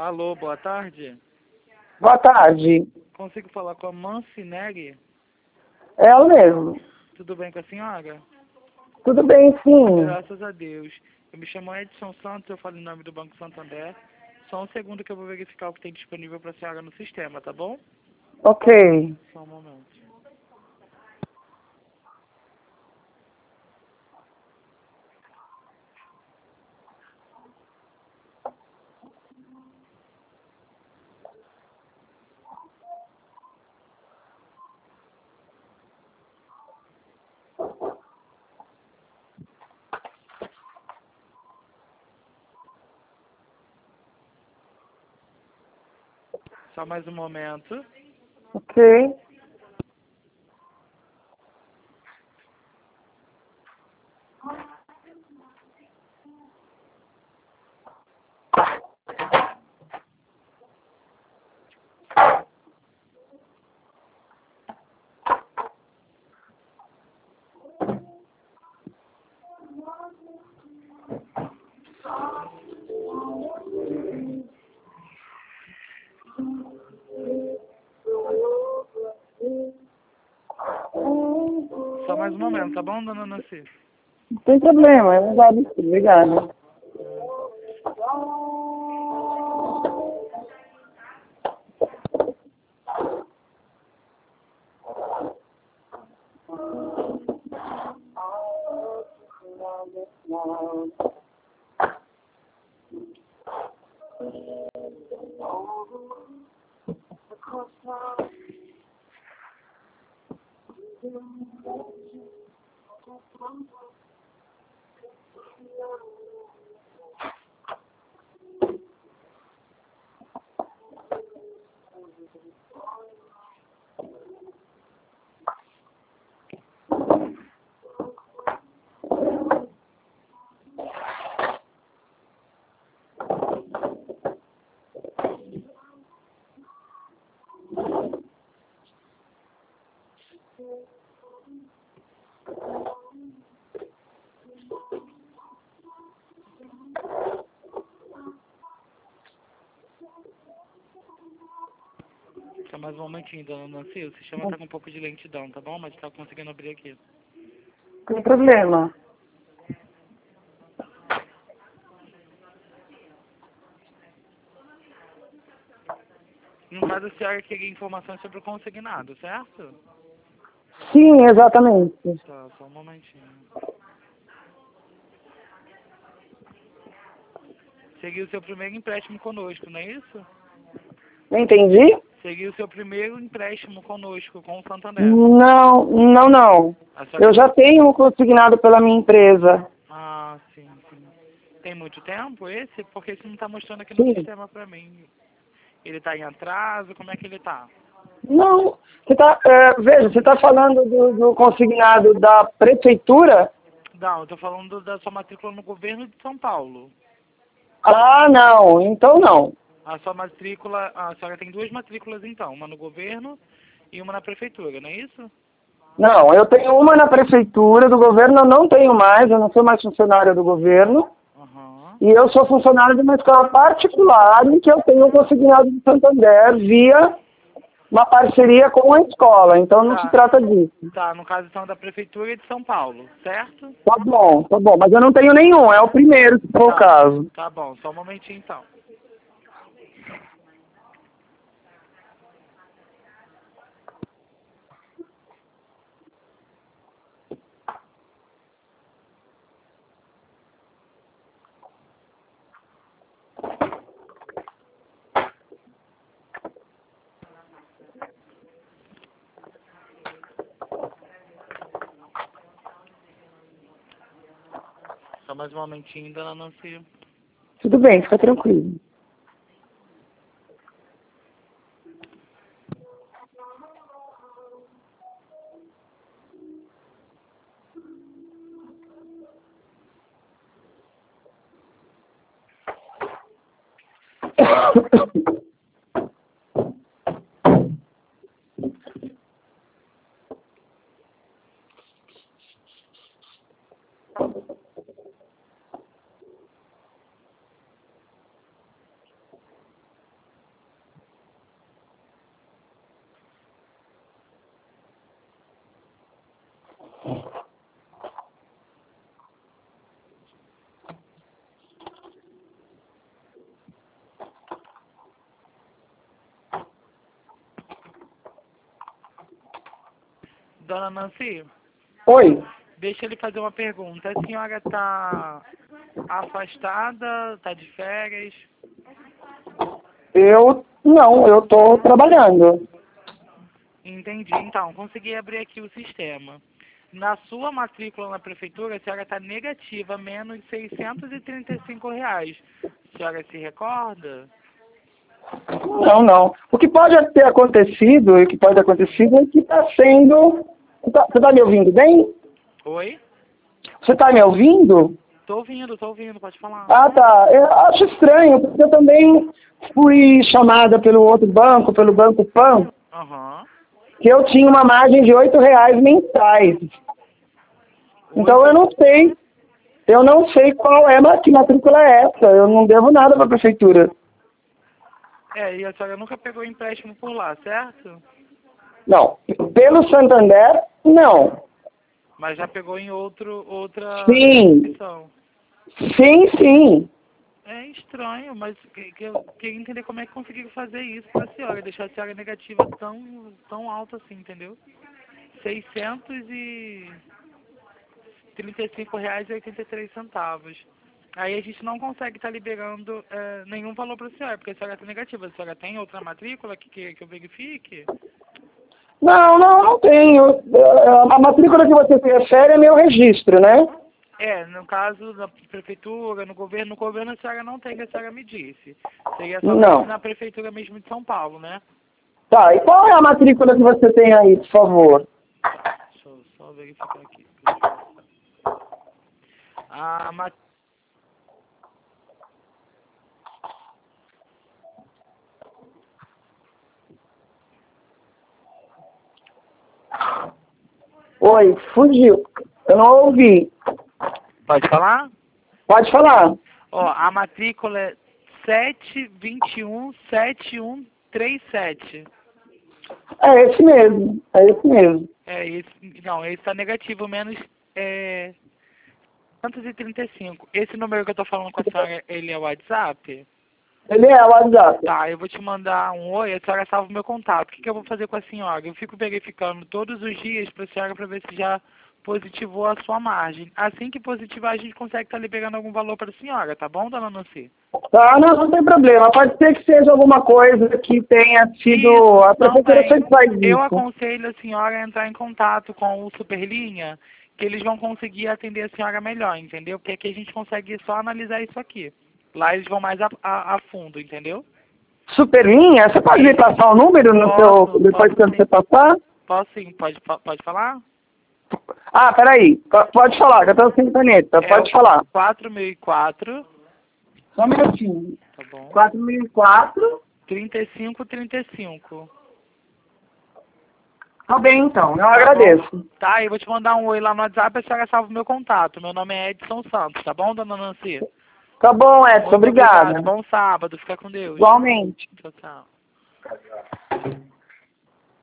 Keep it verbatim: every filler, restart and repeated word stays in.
Alô, boa tarde. Boa tarde. Consigo falar com a Mancinelli? É ela mesmo. Tudo bem com a senhora? Tudo bem, sim. Graças a Deus. Eu me chamo Edson Santos, eu falo em nome do Banco Santander. Só um segundo que eu vou verificar o que tem disponível para a senhora no sistema, tá bom? Ok. Só um momento. Só mais um momento. Ok. Só mais um momento, tá bom, dona Nancy? Não tem problema, eu já disse. Obrigada. Só mais um momentinho, dona Nancy. O sistema tá com um pouco de lentidão, tá bom? Mas tá conseguindo abrir aqui. Não tem problema. No caso, a senhora queria informações sobre o consignado, certo? Sim, exatamente. Tá, só um momentinho. Seguiu o seu primeiro empréstimo conosco, não é isso? Não entendi? Seguiu o seu primeiro empréstimo conosco, com o Santander. Não, não, não. A senhora... Eu já tenho um consignado pela minha empresa. Ah, sim, sim. Tem muito tempo esse? Porque isso não tá mostrando aqui no Sim. sistema pra mim. Ele tá em atraso? Como é que ele tá? Não. Você tá, é, veja, você está falando do, do consignado da prefeitura? Não, eu tô falando da sua matrícula no governo de São Paulo. Ah, não. Então não. A sua matrícula... A senhora tem duas matrículas então, uma no governo e uma na prefeitura, não é isso? Não, eu tenho uma na prefeitura, do governo eu não tenho mais, eu não sou mais funcionária do governo. Aham. E eu sou funcionário de uma escola particular em que eu tenho um consignado de Santander via uma parceria com a escola. Então não se Tá, trata disso. tá, no caso então da prefeitura de São Paulo, certo? Tá bom, tá bom. Mas eu não tenho nenhum, é o primeiro, se for o Tá, caso. tá bom, só um momentinho então. Só mais um momentinho, dona Nancy. Tudo bem, fica tranquilo. Dona Nancy, Oi. deixa ele fazer uma pergunta. A senhora está afastada, está de férias? Eu, não, eu tô trabalhando. Entendi. Então, consegui abrir aqui o sistema. Na sua matrícula na prefeitura, a senhora está negativa, menos seiscentos e trinta e cinco reais. A senhora se recorda? Não, não. O que pode ter acontecido, e o que pode ter acontecido é que está sendo... Você está tá me ouvindo bem? Oi? Você está me ouvindo? Tô ouvindo, tô ouvindo, pode falar. Ah, tá. Eu acho estranho, porque eu também fui chamada pelo outro banco, pelo Banco Pan, Aham. que eu tinha uma margem de oito reais mensais. Então eu não sei, eu não sei qual é, mas que matrícula é essa. Eu não devo nada para a prefeitura. É, e a senhora nunca pegou empréstimo por lá, certo? Não. Pelo Santander, não. Mas já pegou em outro, outra Sim. instituição. Sim, sim. É estranho, mas que, que eu queria entender como é que conseguiram fazer isso pra senhora, deixar a senhora negativa tão, tão alta assim, entendeu? seiscentos e trinta e cinco reais e oitenta e três centavos. Aí a gente não consegue estar liberando é, nenhum valor para a senhora, porque a senhora está negativa. A senhora tem outra matrícula que, que, que eu verifique? Não, não, não tenho. A matrícula que você se refere é meu registro, né? É, no caso da prefeitura, no governo, no governo a senhora não tem, que a senhora me disse. Seria somente Não. na prefeitura mesmo de São Paulo, né? Tá, e qual é a matrícula que você tem aí, por favor? Deixa eu só verificar aqui. A mat... Oi, fugiu. Eu não ouvi. Pode falar? Pode falar. Ó, a matrícula é sete dois um sete um três sete. É esse mesmo, é esse mesmo. É, esse, não, esse tá negativo, menos é, seiscentos e trinta e cinco. Esse número que eu tô falando com a senhora, ele é o WhatsApp? Ele é o WhatsApp. Tá, eu vou te mandar um oi, a senhora salva o meu contato. O que, que eu vou fazer com a senhora? Eu fico verificando todos os dias pra senhora pra ver se já positivou a sua margem. Assim que positivar, a gente consegue estar liberando algum valor para a senhora, tá bom, dona Nancy? Tá, não, não tem problema. Pode ser que seja alguma coisa que tenha sido... Isso, A prefeitura também. sempre faz Eu isso. aconselho a senhora a entrar em contato com o Superlinha, que eles vão conseguir atender a senhora melhor, entendeu? Porque aqui a gente consegue só analisar isso aqui. Lá eles vão mais a, a, a fundo, entendeu? Superlinha? Você pode me passar o número no Posso, seu... Depois posso que você passar? Posso sim, pode, pode falar? Ah, peraí. P- Pode falar, que eu tô sem caneta. Pode É falar. quatro mil e quatro, Só um minutinho. tá bom? quatro mil e quatro. trinta e cinco, trinta e cinco. Tá bem, então. Eu Tá agradeço. bom? Tá, eu vou te mandar um oi lá no WhatsApp, a senhora salva o meu contato. Meu nome é Edson Santos, tá bom, dona Nancy? Tá bom, Edson. Muito Obrigada. obrigado. Bom sábado. Fica com Deus. Igualmente. Tchau, tchau.